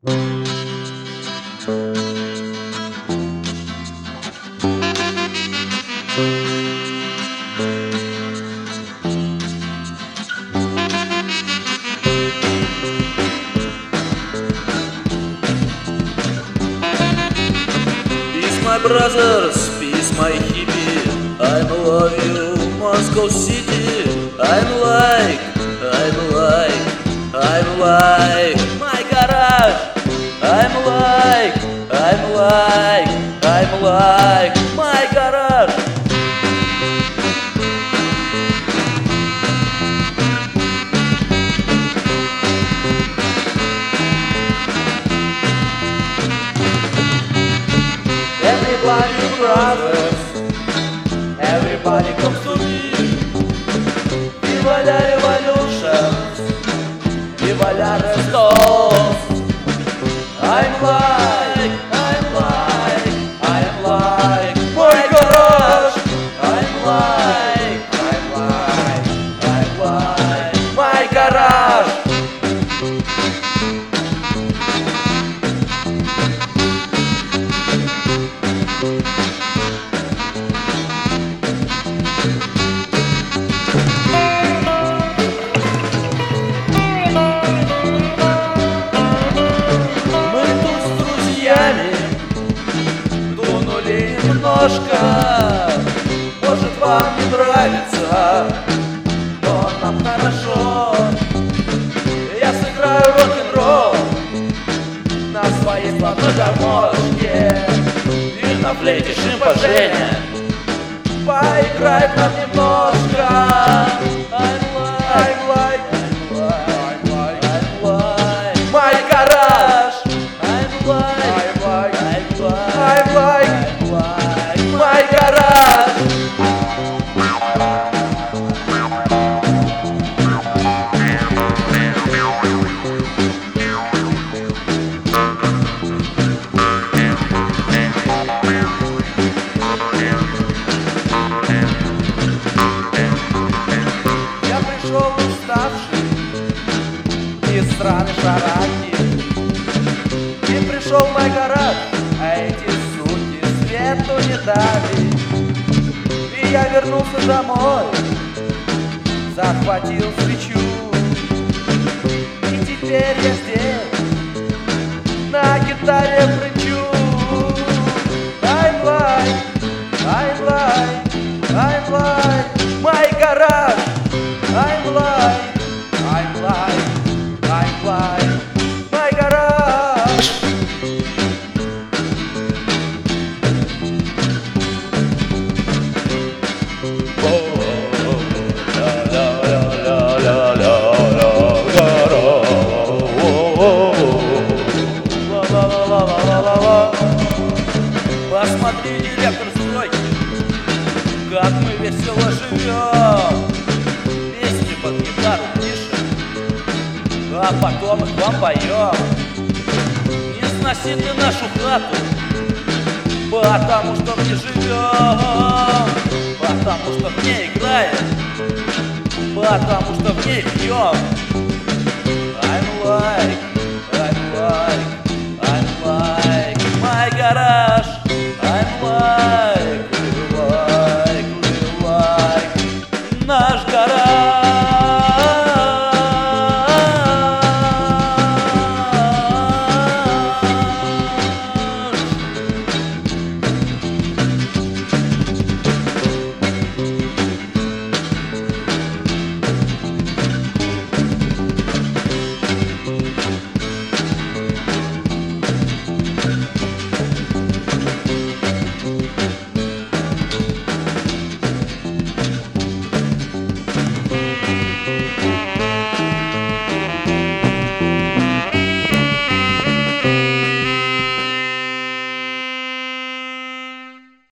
Peace my brothers, peace my hippie, I love you, Moscow City. I'm like my garage. I'm like my garage. Everybody brothers, everybody comes to me. Viva la revolution, viva la Rostov. I'm like my garage. I'm like my garage. Немножко, может, вам не нравится, но нам хорошо. Я сыграю рок-н-ролл на своей славной гармошке и на флейте шимпанзе поиграет нам немножко. I'm like my garage. I'm like my garage. Я пришел уставший из страны Шараки и пришел в мой гараж, а эти суки свету не дали. И я вернулся домой, захватил свечу, и теперь я здесь на гитаре прычу. I'm like my garage. I'm like my garage. Посмотри, директор стройки, как мы весело живем. Песни под гитару пишем, а потом их вам поем. Не сноси ты нашу хату, потому что в ней живем, потому что в ней играем, потому что в ней пьем. I'm like